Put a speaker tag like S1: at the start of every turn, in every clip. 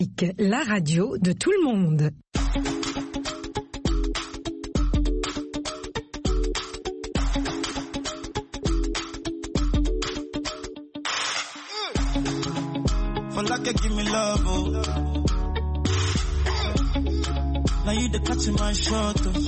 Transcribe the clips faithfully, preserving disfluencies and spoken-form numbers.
S1: La radio de tout le monde.
S2: For like you give me love, oh. Now you the catch my shot, oh.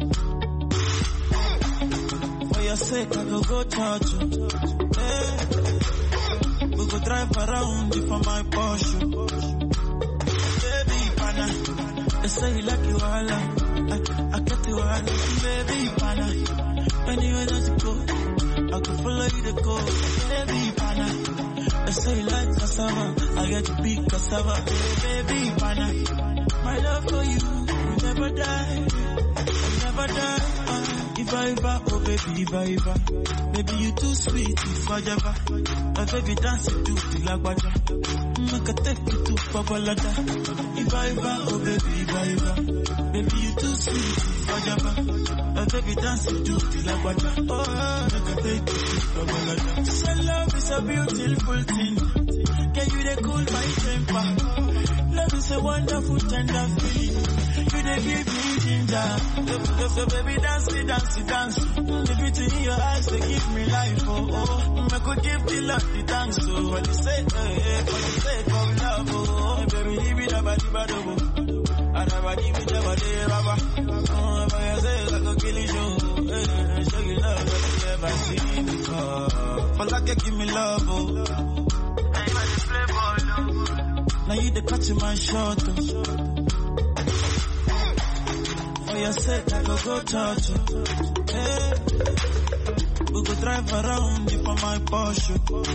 S2: For your sake, I go go touch you. Hey. We go drive around for my Porsche. Baby, pana, they say you like you all, I, I get you all, baby, pana. Anywhere that you go, I can follow you to go, baby, pana. They say you like cassava, I get to be cassava, baby, pana. My love for you will never die, will never die. Uh, if I ever, oh baby, if I ever, baby you too sweet, if I ever, my baby dance you do the lagwaja, make a take you to Babalada. If I ever, oh baby, if I ever, baby you too sweet, if I ever, my baby dance you do the lagwaja, oh make a take you to Babalada. So love is a beautiful thing, can you they cool my temper? Love is a wonderful tender feeling. You they give me ginger. So, so baby dance me, dance me, dance. The beauty in your eyes they give me life. Oh oh, I could give the love the thanks. So what you say, hey, hey, for the sake of love. Oh baby, leave it about the bad oh. I never give it about the rubber. Oh, if I say I go kill you, hey, show you love that you never seen before. For like you give me love, oh. Hey, man, you play ball, oh. Now you the catch my shot, oh. For your sake, I go go touch you. Hey. We go drive around for my Porsche.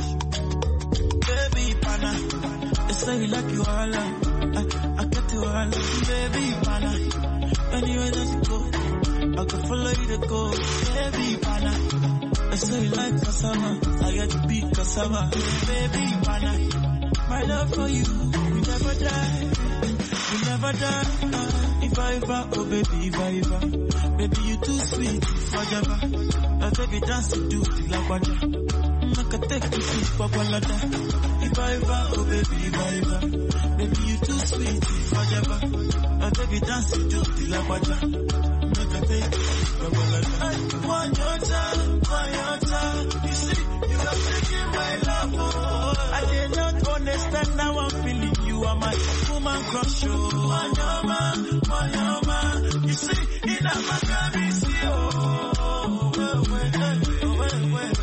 S2: Baby, pana, they say you like you all, I, I get you all, baby, pana. Anywhere that you go, I can follow you to go, baby, pana. They say you like cassava, I get to be cassava, baby, pana. My love for you will never die, will never die. Uh, if I ever, oh baby, if I ever, baby you too sweet, if I ever, uh, baby dance you do the lagwaja, make a take you to Babalada. If I ever, oh baby, if I ever, baby you too sweet, if I ever, uh, baby dance you do the lagwaja, make a take you to Babalada. One your time, one your time, you see, you are taking my love, oh. I did not understand, now I'm feeling you are my woman crush, oh. One your man, one your man, you see, in a Maccabi, see, oh. Well, well, well, well, well,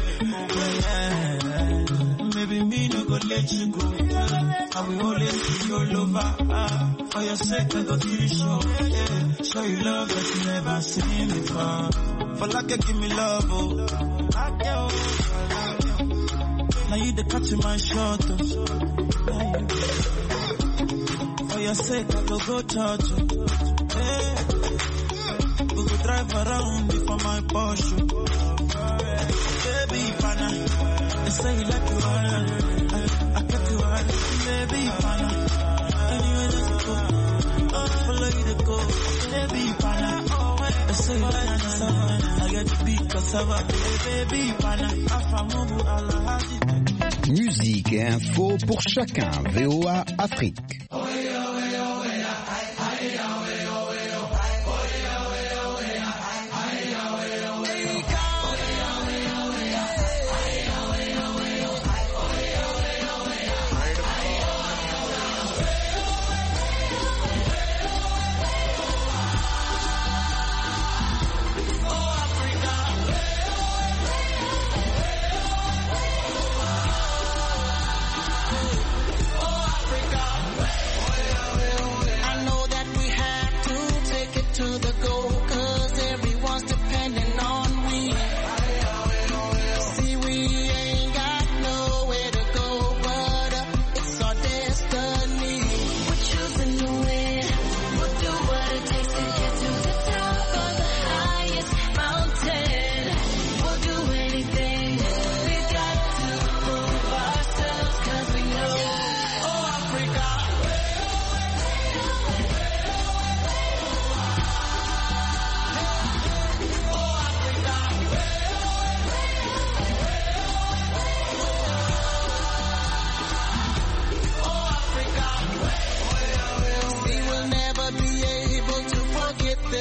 S2: well. Maybe me no go let you go. I will always be your lover. Ah, for your sake, I go give you show. Yeah. Show you love that you never seen before. For like you give me love, oh. Now you the catch my shot, oh. For your sake, I go go touch you. Hey. We go drive around for my Porsche. Baby, pana, they say you like you all, I, I get you all, baby, pana. Anywhere that you go, I'll follow you to go, baby, pana. They say you like cassava, I get to be cassava, baby, pana. Afamubu alahaji.
S3: Musique et info pour chacun. V O A Afrique.
S4: Oh, Africa.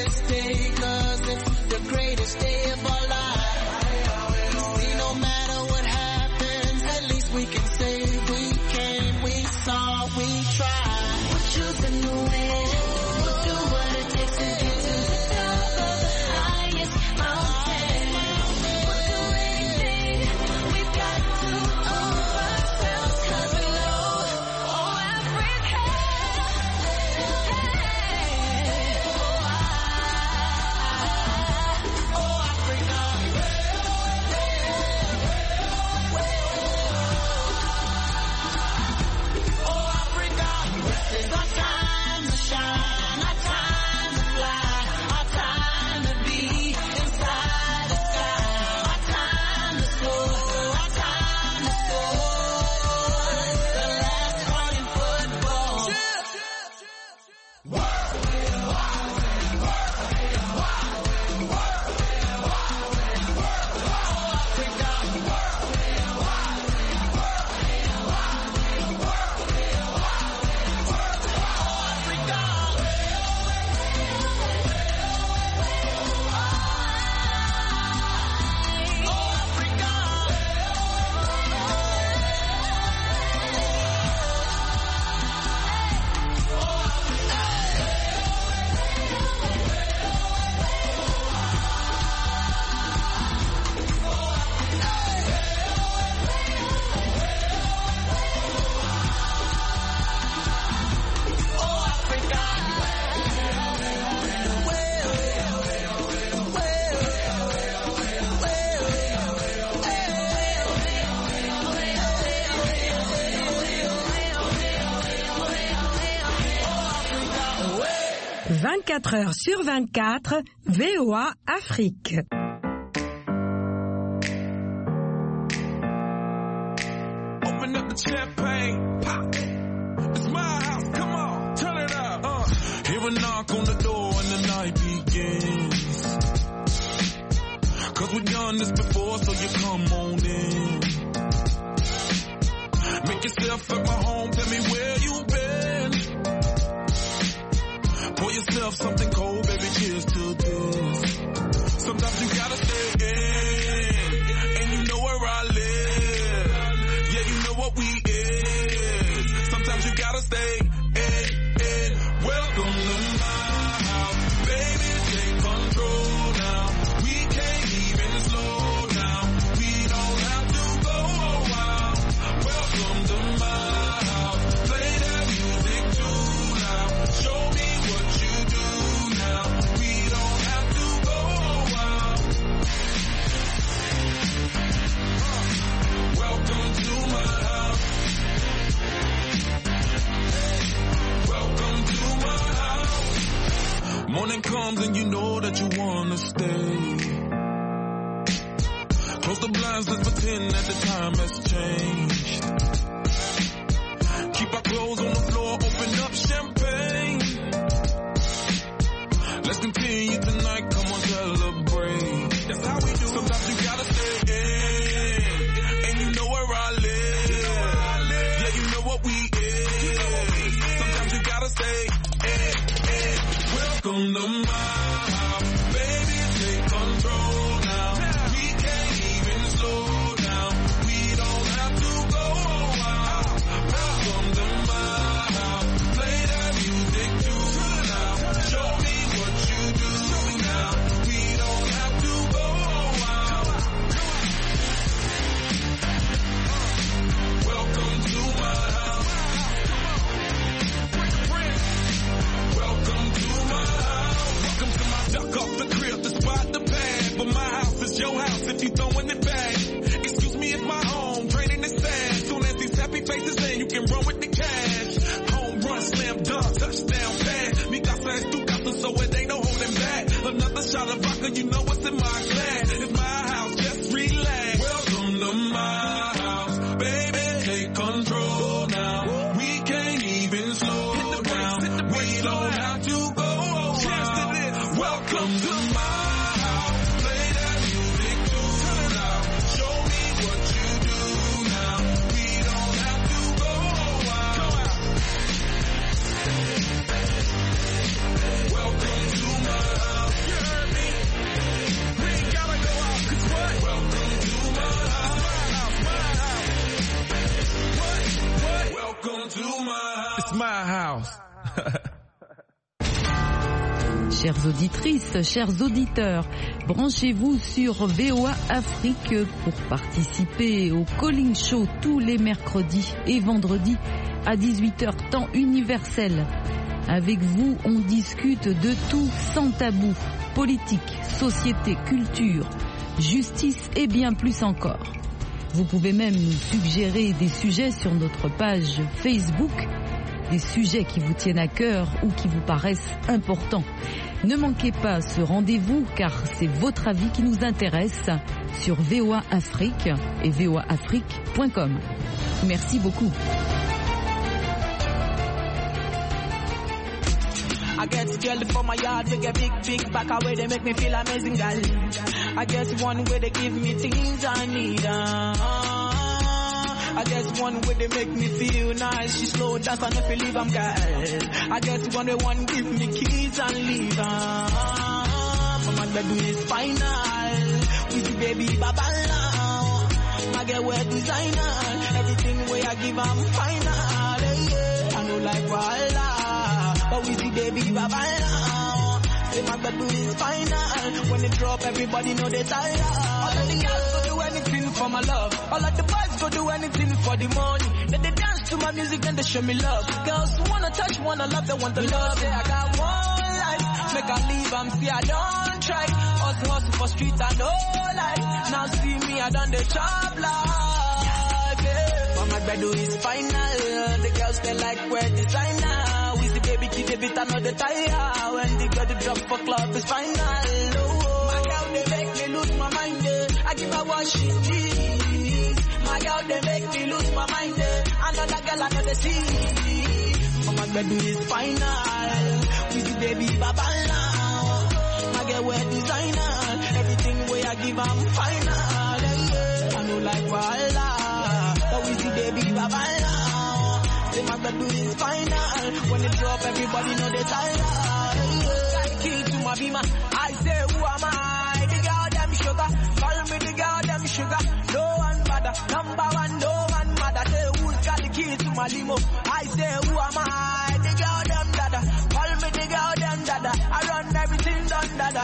S2: this day, cause it's the greatest day of our lives. See, no matter what happens, at least we can say we came, we saw, we tried. We're choosing the way. We'll do what it takes to get to the top of the highest mountain. We'll do anything. We've got to prove ourselves, cause we know, oh, Africa. It's our time to shine, our time to fly, our time to be inside the sky, our time to soar, our time to score the last one in football.
S1: vingt-quatre heures sur vingt-quatre, V O A Afrique.
S4: Open up the champagne, pop. It's my house, come on, turn it up. Uh, hear a knock on the door and the night begins. Cause we've done this before, so you come on in. Make yourself at my home, tell me where you've been. Pour yourself something cold, baby, cheers to this. Sometimes you gotta stay in, and you know where I live. Yeah, you know what we is. Sometimes you gotta stay in, in. Welcome to my house, baby, take control now. We can't even slow down. We don't have to go a while. Welcome to my house, play that music too loud. Show me what you do now. We don't have to go a while. Welcome to my house. Welcome to my house. Morning comes and you know that you wanna stay. Close the blinds, let's pretend that the time has changed. Keep our clothes on the floor, open up champagne. Let's continue tonight, come on, celebrate. That's how we do. Sometimes you gotta stay in, and you know where I live. Yeah, you know what we is. Sometimes you gotta stay in, in. Welcome to my house, baby, take control now. We can't even slow down. We don't have to go a while. Welcome to my house, play that music too loud. Show me what you do now. We don't have to go a while. Welcome to my house. Welcome to my house. Welcome to my duck off the crib, the spot, the pad. But my house is your house if you throwing it back. Excuse me, it's my home, draining the sand. Soon as these happy faces in, you can run with the cash. Home run, slam dunk, touchdown pass. Mi casa es tu casa, so it ain't no holding back. Another shot of vodka, you know what's in my glass. It's my house, just relax. Welcome to my house, baby, take control now. We can't even slow down. We don't have to go a while. Welcome to my house, play that music too loud. Show me what you do now. We don't have to go a while. Welcome to my house. house.
S5: Chères auditrices, chers auditeurs, branchez-vous sur V O A Afrique pour participer au Calling Show tous les mercredis et vendredis à dix-huit heures temps universel. Avec vous, on discute de tout sans tabou. Politique, société, culture, justice et bien plus encore. Vous pouvez même nous suggérer des sujets sur notre page Facebook, des sujets qui vous tiennent à cœur ou qui vous paraissent importants. Ne manquez pas ce rendez-vous car c'est votre avis qui nous intéresse sur V O A Afrique et V O A Afrique point com. Merci beaucoup.
S2: I get girl for my yard, they get big, big back away, they make me feel amazing, girl. I guess one way they give me things I need, uh, I guess one way they make me feel nice. She slow dance and if you leave, I'm girl. I guess one way one give me keys and leave, uh, for my bedroom is final. With the baby baba now. My girl wear designer, everything way I give, I'm final. Yeah, I know like Walla. But we see baby baba now. Say my bedroom is final. When they drop, everybody know they tired. All of the girls go do anything for my love. All of the boys go do anything for the money. Then they dance to my music and they show me love. Girls wanna touch, wanna love, they want the love. Say I got one life, make I leave, I'm see I don't try. Hustle, hustle for street, I know life. Now see me, I done the job life. Yeah. But my bedroom is final. The girls they like wear designer. Baby, keep a bit another tire. When the girl drop for club is final. Oh, my girl, they make me lose my mind. Eh. I give her what she needs. My girl, they make me lose my mind. Eh. Another girl, another see. For my bedroom is final. With the baby baba now. My girl, wear designer. Everything way I give, I'm final. Yeah. I know like Walla. But with the baby baba now. Say my bedroom is final. When they drop, everybody know they tired. Got key to my beamer. I say, who am I? The girl them sugar. Call me the girl them sugar. No one bother. Number one, no one mother. Say, who's got the key to my limo? I say, who am I? The girl them dada. Call me the girl them dada. I run everything done dada.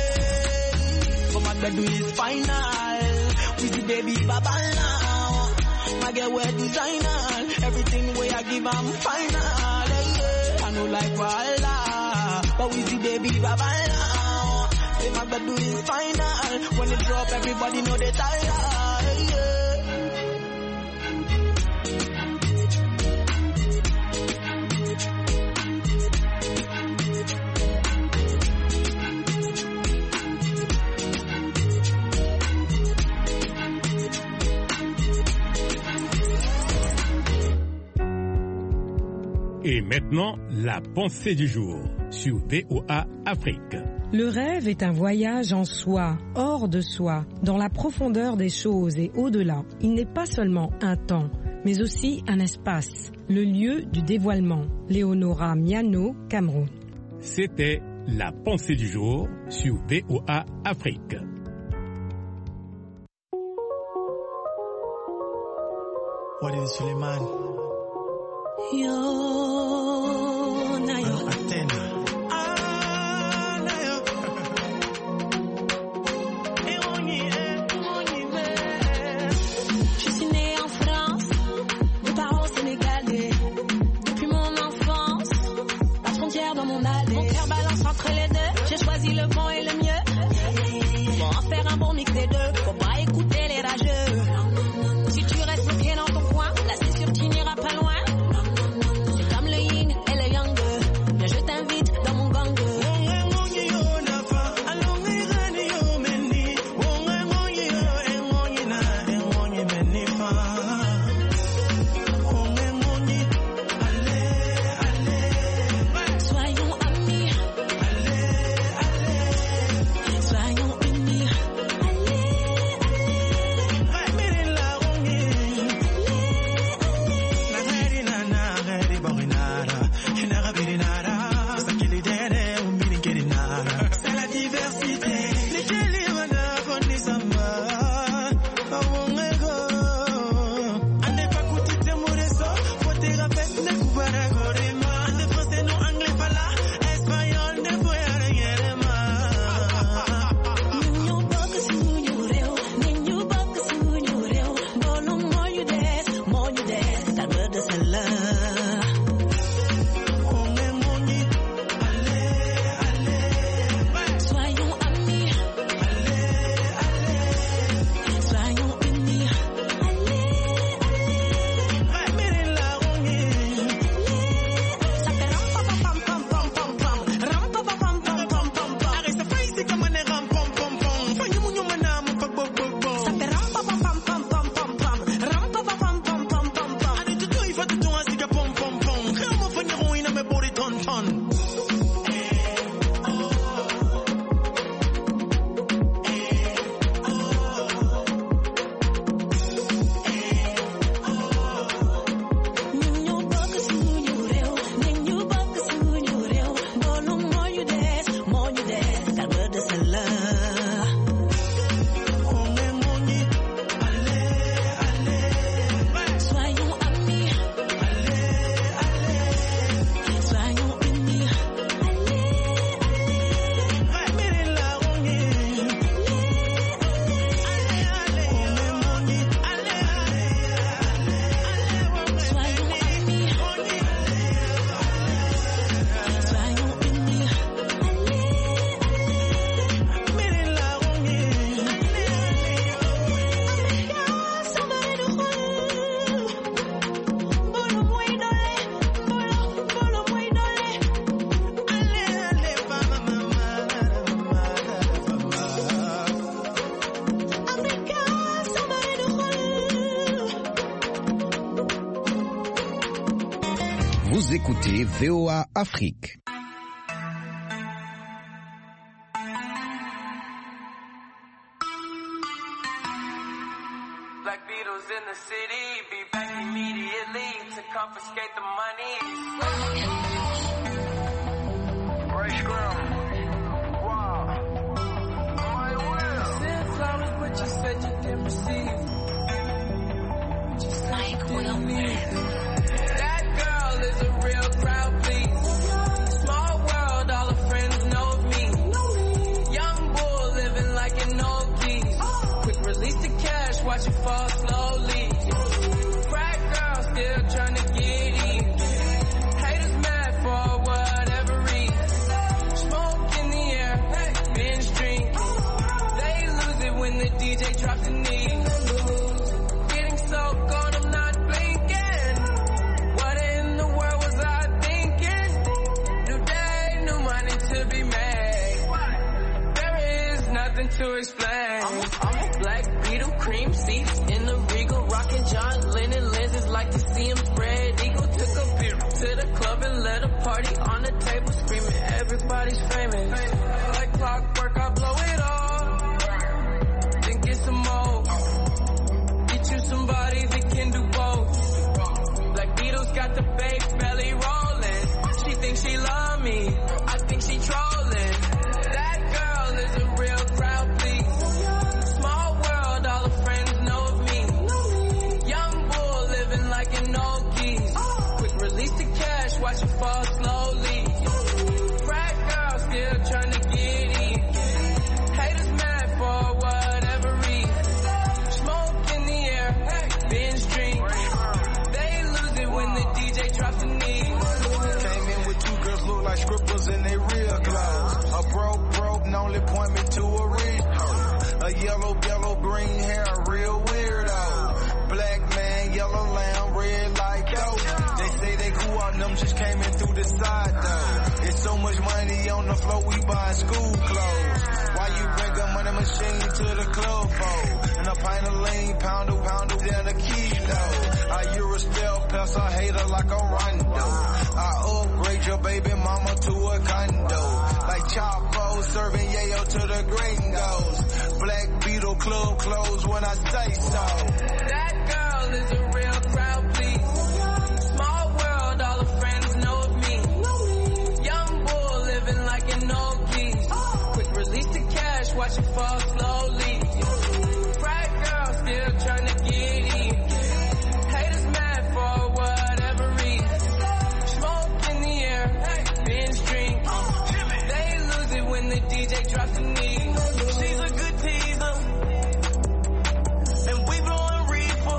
S2: Hey. For my bedroom is final. With the baby baba now. I get wear designer. Everything way I give, I'm final. Yeah. I know like Walla. But with the baby baba now. Say my bedroom is final. When it drop, everybody know they tired. Yeah.
S6: Et maintenant, la pensée du jour sur V O A Afrique.
S1: Le rêve est un voyage en soi, hors de soi, dans la profondeur des choses et au-delà. Il n'est pas seulement un temps, mais aussi un espace, le lieu du dévoilement. Léonora Miano, Cameroun.
S6: C'était la pensée du jour sur V O A Afrique.
S2: What is Suleiman?
S7: Yo, Nayo.
S2: Athena. Ah, Nayo.
S7: Je suis née en France, mes parents sénégalais. Depuis mon enfance, pas de frontières dans mon allée. Mon cœur balance entre les deux, j'ai choisi le bon et le mieux. Pour en faire un bon mix des deux, faut pas écouter les rageux. Si tu restes bloqué dans ton coin, là c'est sûr tu n'iras pas loin.
S2: ton.
S3: Vous écoutez V O A Afrique.
S8: Black Beatles in the city, be back immediately to confiscate the money. Ray Scrum. Wow. My will. Sent flowers, but you said you didn't receive. You said like you didn't leave. That girl is a real crowd, please. Small world, all her friends know of me. Young bull living like an old geese. Quick release the cash, watch it fall slowly. Crack girl still trying to get in. Haters mad for whatever reason. Smoke in the air, binge drink. They lose it when the D J drops the knees. Getting so gone, I'm not blinking. What in the world was I thinking? New day, new money to be made. There is nothing to explain. I'm a, I'm a black Beetle, cream seats in the Regal, rocking John Lennon lenses, like to see him spread eagle. Took a beer to the club and led a party on the table, screaming everybody's famous. Like clockwork, I blow it all, then get some more. Get you somebody that can do both. Black Beatles got the bake belly rolling. She thinks she love me, I think she trolling. That girl is a real crowd, please. Small world, all her friends know of me. Young bull living like an old geese. Quick release the cash, watch it fall slowly. Frat girl still trying to get in. Haters mad for whatever reason. Smoke in the air, binge drink. They lose it when the D J drops the knees.
S2: Came in with two girls look like scribbles in they real clothes. A broke, broke, and only point me to a real. A yellow, yellow, green hair, a real weirdo. Black man, yellow lamb, red like dope. They say they cool on them, just came in through the side though. It's so much money on the floor, we buying school clothes. Why you bring a money machine to the club for? And a pint of lean, pound a pound of down a kilo. I Euro stealth, pass a hater like a Rondo. I upgrade your baby mama to a condo. Like Chapo serving yayo to the gringos. Black Beetle club closed when I say so.
S8: That girl is a real crowd, please. Small world, all her friends know of me. Young bull living like an old geese. Quick release the cash, watch it fall slowly. Frat girl still trying to get in. Haters mad for whatever reason. Smoke in the air, binge drink. They lose it when the D J drops the knees. She's a good teaser, and we blowing reefer.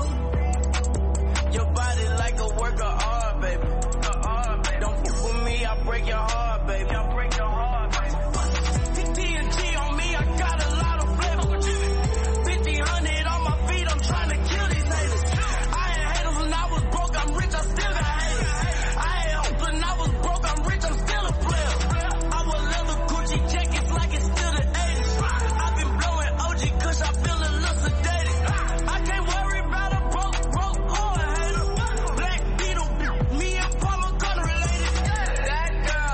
S8: Your body like a work of art, baby. Don't fuck with me, I'll break your heart, baby. I'll break your heart, baby. T N G on me, I got a lot of flavor. fifty hundred on my feet, I'm trying to kill these haters. I ain't haters when I was broke, I'm rich, I still got haters. I ain't hope when I was broke, I'm rich, I'm still a player. I wear leather Gucci jackets like it's still the eighties. I've been blowing O G cause I feel a little sedated. I can't worry about a broke, broke, or a hater. Black Beetle, me and Palmer gun related. That girl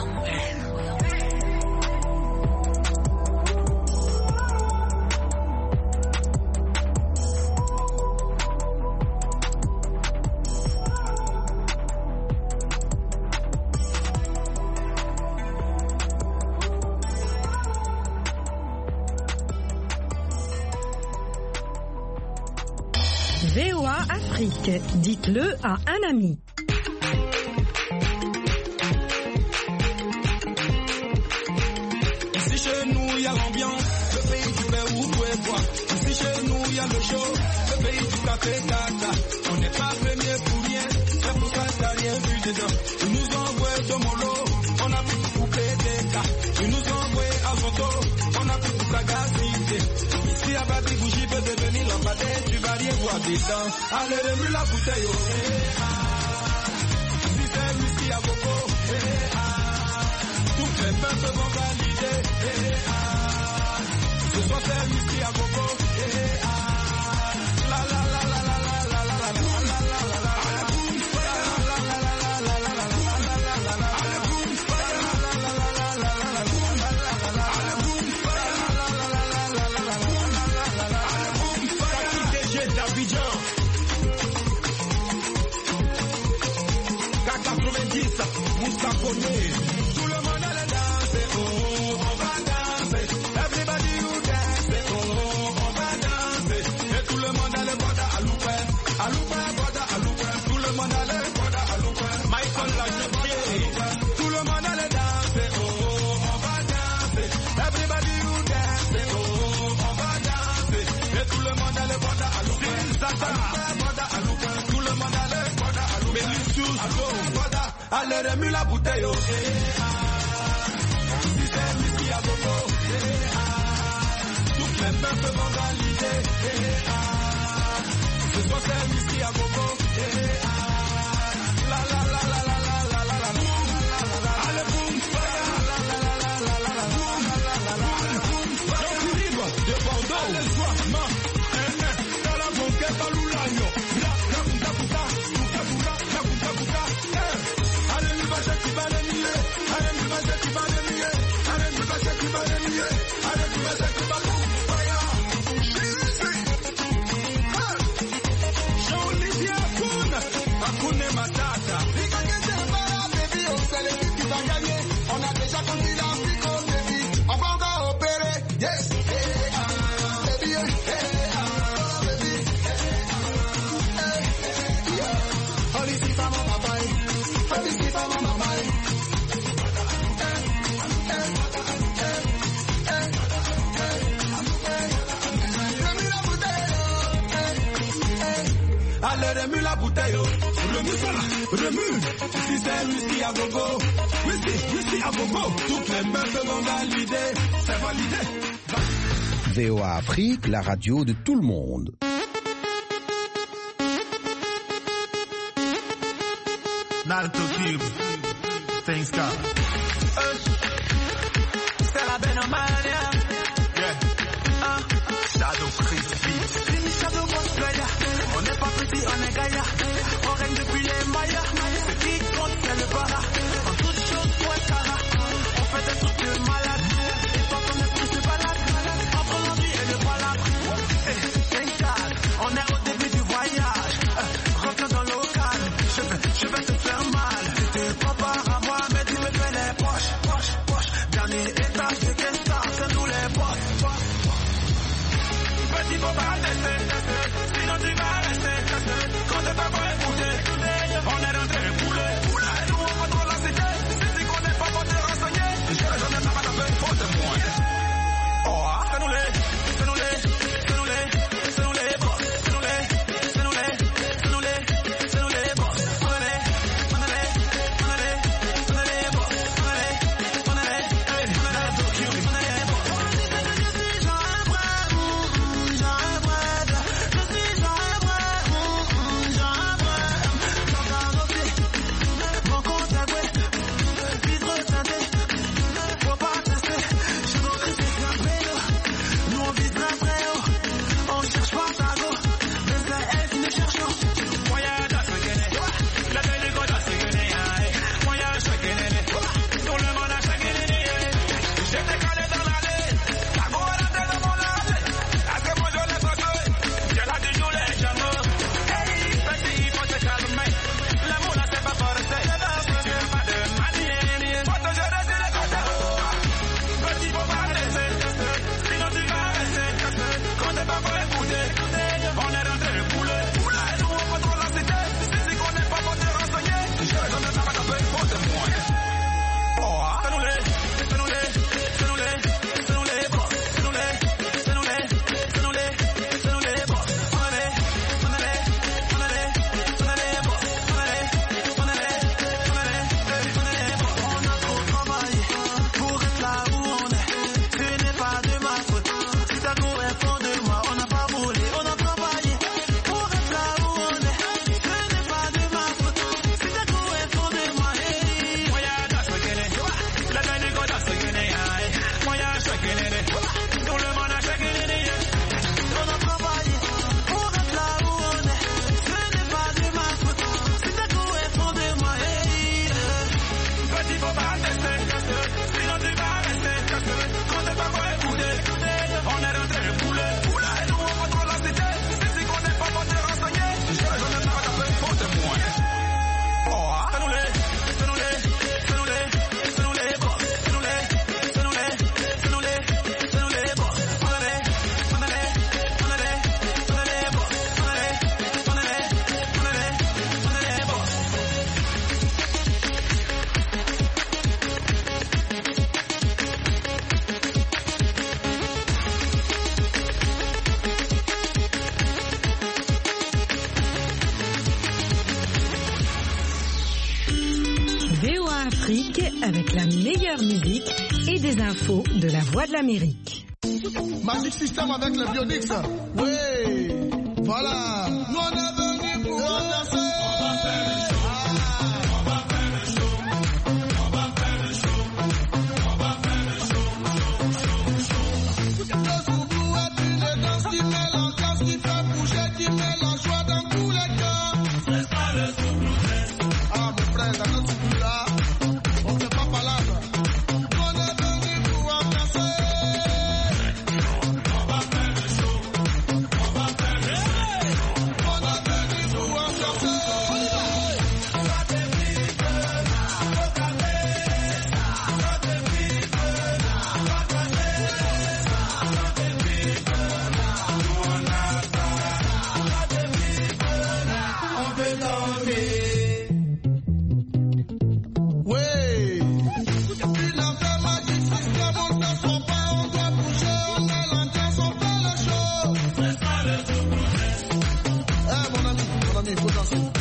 S1: V O A Afrique, dites-le à un ami.
S2: Ici chez nous, il y a l'ambiance, le pays du Pérou, tout est bois. Ici chez nous, il y a le show, le pays du café tata. On n'est pas premier pour rien, c'est pour ça que t'as rien vu dedans. Ils nous envoient de Molo, on a pu tout couper des cas. Ils nous envoient à Soto, on a pu tout sagacité. Si à Babi Bougie peut devenir lampadaire, tu vas rien voir dedans. Allez, remue la bouteille, oh, eh, ah. Si c'est whisky à coco, eh, ah. Toutes les meufs vont valider, eh, ah. Ce soir c'est whisky à coco, eh, ah. La la la la la la la la la la la la la la. Tout le monde allait danser, oh, on va danser. Everybody you dance, oh, on va danser. Et tout le monde allait boire à l'oupé, à l'oupé, boire à l'oupé. Tout le monde allait boire à l'oupé. Michael l'a jeté. Tout le monde allait danser, oh, on va danser. Everybody you dance, oh, on va danser. Et tout le monde allait boire à l'oupé, à l'oupé, boire à l'oupé. Tout le monde allait boire à l'oupé. Mais les choses, allez, remue la bouteille, oh, eh, ah. Si c'est whisky à gogo, eh, ah. Toutes les meufs vont valider, eh, ah. Ce soir c'est whisky à gogo, eh, ah. La la la la la la la la la la. Allez, boum, fire, la la la la la la la la la. Boum, fire, je suis libre, de Bordeaux, allez, soir, man, eh, eh, dans la banquette à l'oulagno, la, la, la, la, la, remue la bouteille, remue ça là, remue. Si c'est whisky à gogo, whisky, whisky à gogo. Toutes les meufs vont valider, c'est validé.
S3: V O A Afrique, la radio de tout le monde.
S2: Not to keep things calm. C'est la Benomania. Yeah. Ah. Shadow Crispy. Shadow Boss Player. On n'est pas petit, on est gaillard. On règne depuis les Mayas. C'est qui compte, c'est le bara. En toute chose, pour être cara. On fait des trucs de malade. Et quand on est plus de balade. Entre l'envie et le balade. T'inquiète, on est au début du voyage. Rentre dans le local. Je vais, je vais te faire mal. T'es pas par à moi, mais tu me fais les poches. Poche, poche. Dernier étage de Kesta, c'est nous les poches. Petit boba,
S1: King avec la meilleure musique et des infos de la Voix de l'Amérique.
S9: Magic System avec le Bionix. Oui, voilà. Nous on est venus pour danser. Faut danser.